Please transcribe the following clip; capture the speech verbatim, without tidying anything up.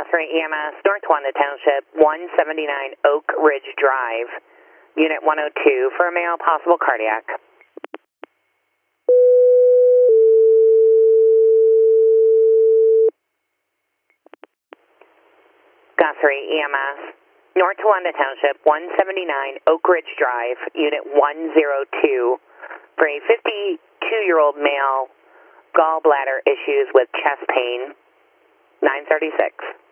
Gossamer E M S, North Wanda Township, one seventy-nine Oak Ridge Drive, Unit one oh two, for a male possible cardiac. Gossamer E M S, North Wanda Township, one seventy-nine Oak Ridge Drive, Unit one oh two, for a fifty-two-year-old male, gallbladder issues with chest pain, nine thirty-six.